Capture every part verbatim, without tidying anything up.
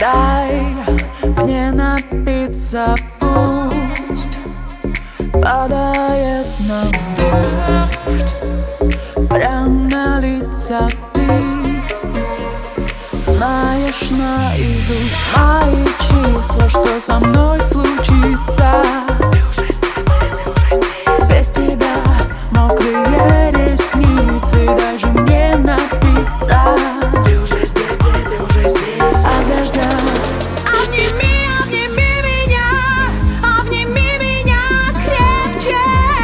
Дай мне напиться, пусть падает нам дождь прям на лица. Ты знаешь наизусть мои числа, что со мной случится. Без тебя мокрые ресницы, даже мне напиться. Ты уже здесь, ты, ты уже здесь. От дождя Обними, обними меня, обними меня крепче.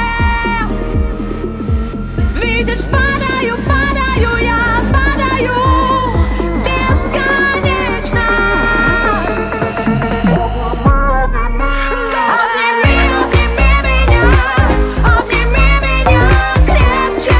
Видишь, падаю, падаю, я падаю в бесконечность. Обними, обними меня, обними меня крепче.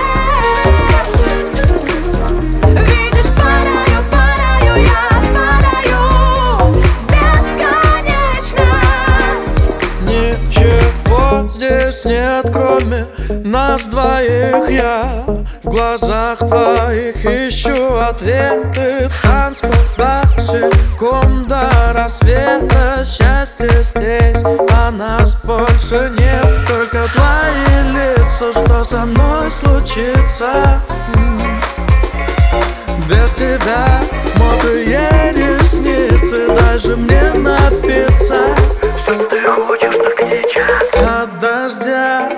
Видишь, падаю, падаю, я падаю в бесконечность. Ничего здесь нет, кроме нас двоих. Я в глазах твоих ищу ответы. Танцпол по секунда рассвета. Счастье здесь, а нас больше нет. Только твои лица, что со мной случится. Без тебя мокрые ресницы, даже мне напиться. Что ты хочешь только сейчас? От дождя